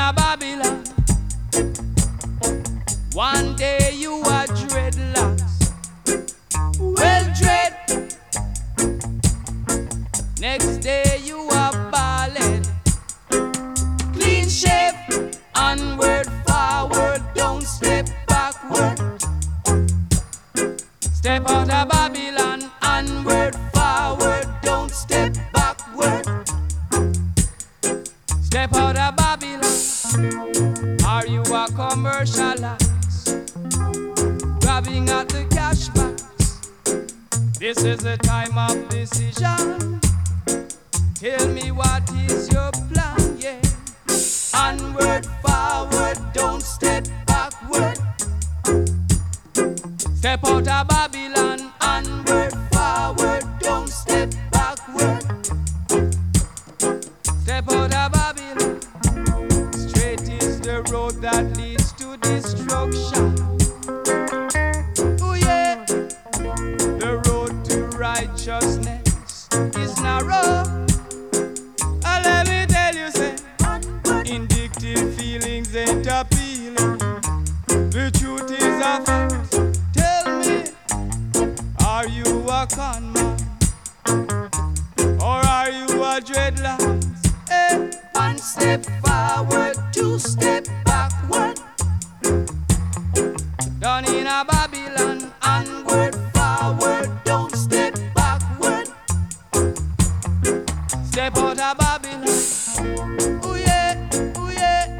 a Babylon. One day you are dreadlocks. Well, dread. Next day you are ballad. Clean shave. Onward, forward, don't step backward. Step out of Babylon. Onward, forward, don't step backward. Step out of Babylon. Are you a commercialist? Grabbing at the cash box. This is a time of decision. Tell me what is your plan, yeah. Onward, forward, don't step backward. Step out of Babylon. Onward, forward, don't step backward. Step out of Babylon. Straight is the road that leads to destruction. Oh yeah, the road to righteousness is narrow. Let me tell you, say, indictive feelings ain't appealing. The truth is a fact. Tell me, are you a con man? Or are you a dreadlock? Hey, one step forward, two step backward. Down in a Babylon, onward, forward, don't step backward. Step out of Babylon. Ooh yeah, ooh yeah.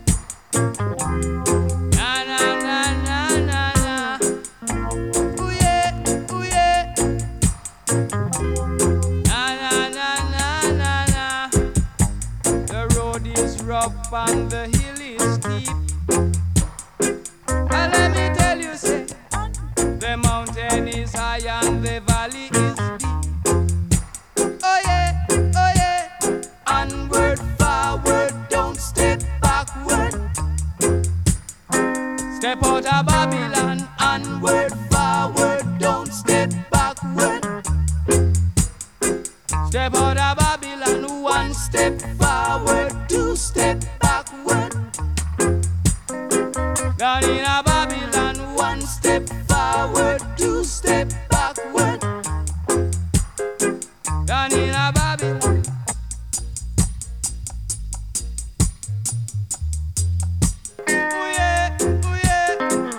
Na na na na na na. Ooh yeah, ooh yeah. Na na na na na na. The road is rough and the hill is steep. And let me tell you, say, the mountain is high and the valley is deep. Oh yeah, oh yeah. Onward, forward, don't step backward. Step out of Babylon. Onward, forward, don't step backward. Step out of Babylon. One step forward, two step backward. Down in a Babylon. One step forward, two step backward. Down in a Babylon. Oh yeah, oh yeah.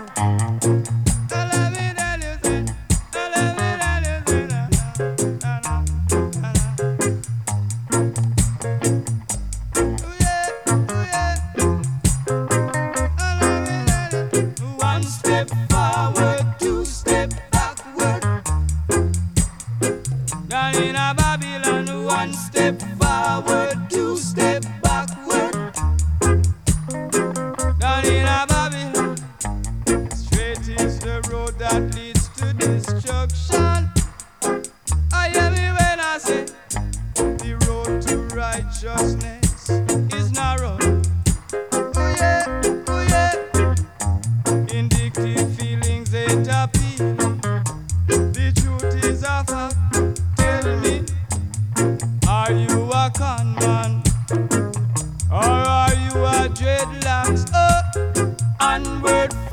Let me tell you, say, let me tell you, say, na na na na. Oh yeah, oh yeah. Let me tell you. One step forward, two step backward. Down in a Babylon. One step forward, two step backward. Down in a Babylon. Straight is the road that leads to destruction. I hear me when I say the road to righteousness is narrow. Oh yeah, oh yeah. Indictive feelings ain't appealing. The truth is a fact. Tell me, are you a con man? Or are you a dreadlocks? Oh, onward,